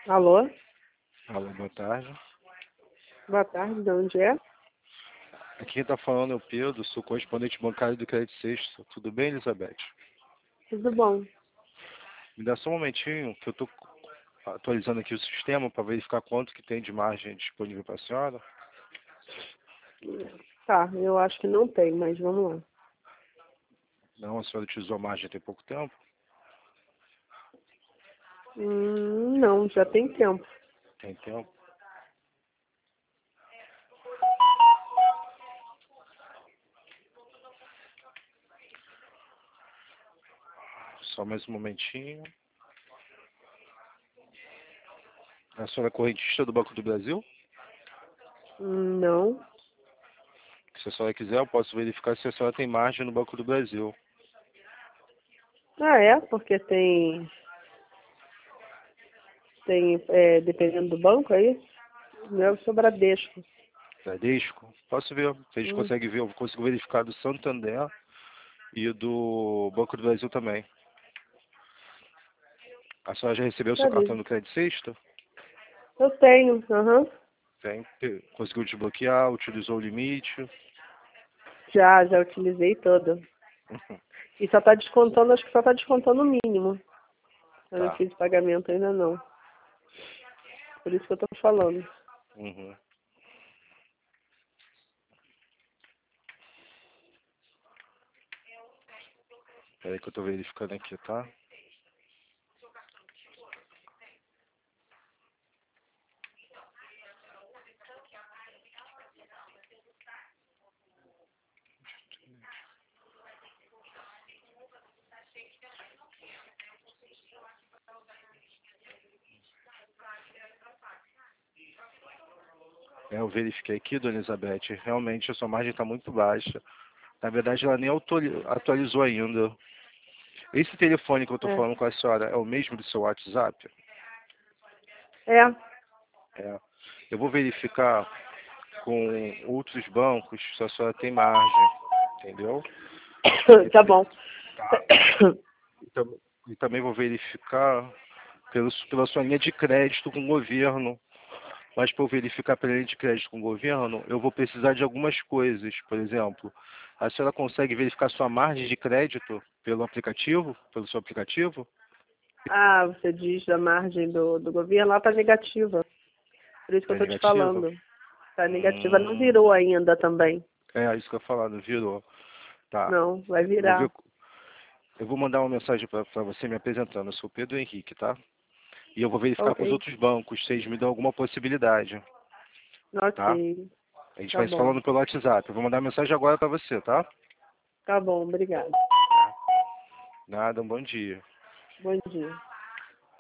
Alô? Alô, boa tarde. Boa tarde, de onde é? Aqui quem está falando é o Pedro, sou correspondente bancário do Crédito Sexto. Tudo bem, Elizabeth? Tudo bom. Me dá só um momentinho que eu estou atualizando aqui o sistema para verificar quanto que tem de margem disponível para a senhora. Tá, eu acho que não tem, mas vamos lá. Não, a senhora utilizou a margem tem pouco tempo? Não, já tem tempo. Tem tempo? Só mais um momentinho. A senhora é correntista do Banco do Brasil? Não. Se a senhora quiser, eu posso verificar se a senhora tem margem no Banco do Brasil. Ah, é? Porque tem, dependendo do banco aí, o meu é o Bradesco. Bradesco? Posso ver. Se a gente Hum, consegue ver, eu consigo verificar do Santander e do Banco do Brasil também. A senhora já recebeu o seu cartão Bradesco. do Crédito Sexto? Eu tenho, aham. Tem. Conseguiu desbloquear, utilizou o limite. Já utilizei todo. E só tá descontando, acho que só tá descontando o mínimo. Eu não Tá. fiz pagamento ainda não. Por isso que eu tô falando. Uhum. Peraí que eu tô verificando aqui, tá? Eu verifiquei aqui, dona Elizabeth, realmente a sua margem está muito baixa. Na verdade, ela nem atualizou ainda. Esse telefone que eu estou É. falando com a senhora é o mesmo do seu WhatsApp? É. É. Eu vou verificar com outros bancos se a senhora tem margem, entendeu? Tá bom. Tá. E também vou verificar pela sua linha de crédito com o governo. Mas para eu verificar pela linha de crédito com o governo, eu vou precisar de algumas coisas. Por exemplo, a senhora consegue verificar sua margem de crédito pelo aplicativo, pelo seu aplicativo? Ah, você diz da margem do governo, lá tá negativa. Por isso que eu É tô te negativa? falando. Tá negativa, não virou ainda também. É isso que eu ia falar, não virou. Tá. Não, vai Eu vou ver, virar. eu vou mandar uma mensagem para você me apresentando. Eu sou Pedro Henrique, tá? E eu vou verificar com os Ok, outros bancos se eles me dão alguma possibilidade, tá? ok. A gente Tá vai se bom. falando pelo WhatsApp. Eu vou mandar mensagem agora para você, tá? Tá bom, obrigada. Nada, um bom dia. Bom dia.